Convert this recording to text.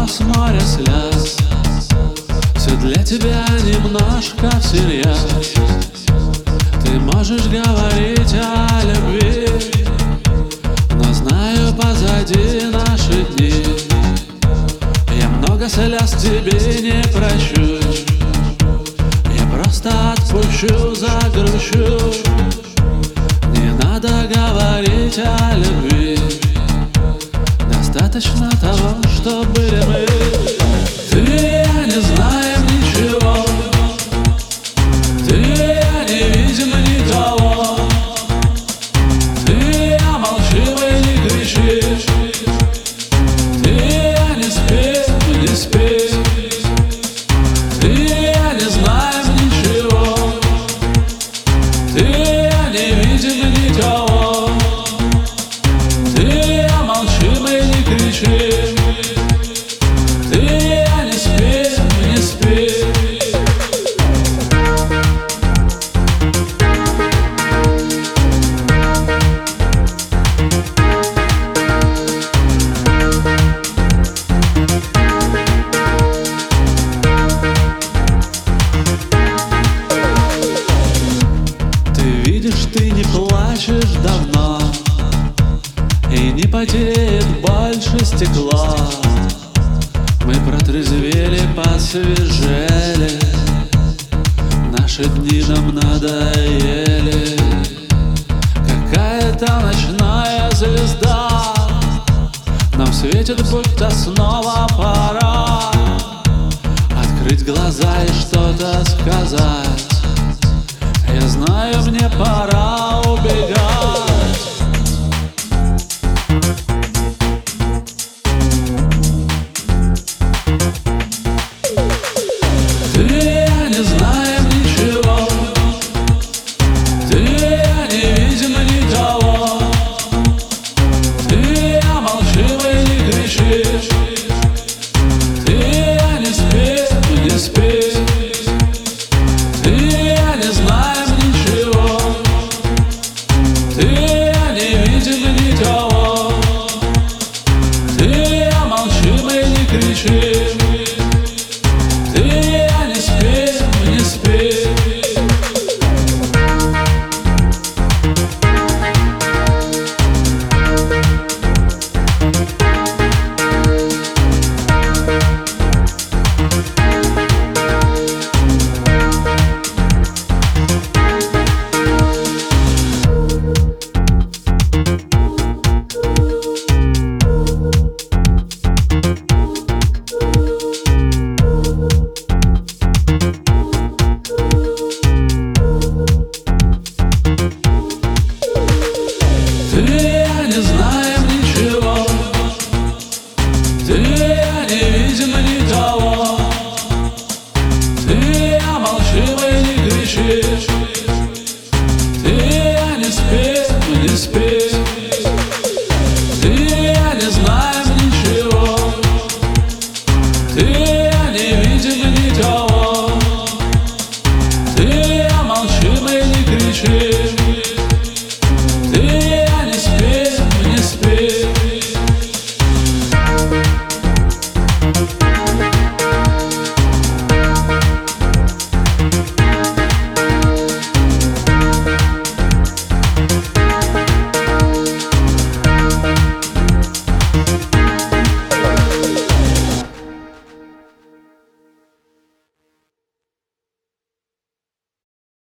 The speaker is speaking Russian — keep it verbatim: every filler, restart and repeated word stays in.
вопрос моря слез. Все для тебя немножко всерьез. Ты можешь говорить о любви, но знаю, позади наши дни. Я много слез тебе не прощу. Я просто отпущу, загрущу. Не надо говорить о любви, достаточно того, что были мы. Ты и я не знаем ничего, ты и я не видим никого. Ты и я молчим и не кричишь, ты и я не спим, не спим. Ты и я не знаем ничего, ты и я не видим никого. Ты и я молчим и не кричим, ты и я не спим, не спим. Ты не плачешь давно, и не потеет больше стекла. Мы протрезвели, посвежели, наши дни нам надоели. Какая-то ночная звезда нам светит, будто снова пора открыть глаза и что-то сказать. Я знаю, мне пора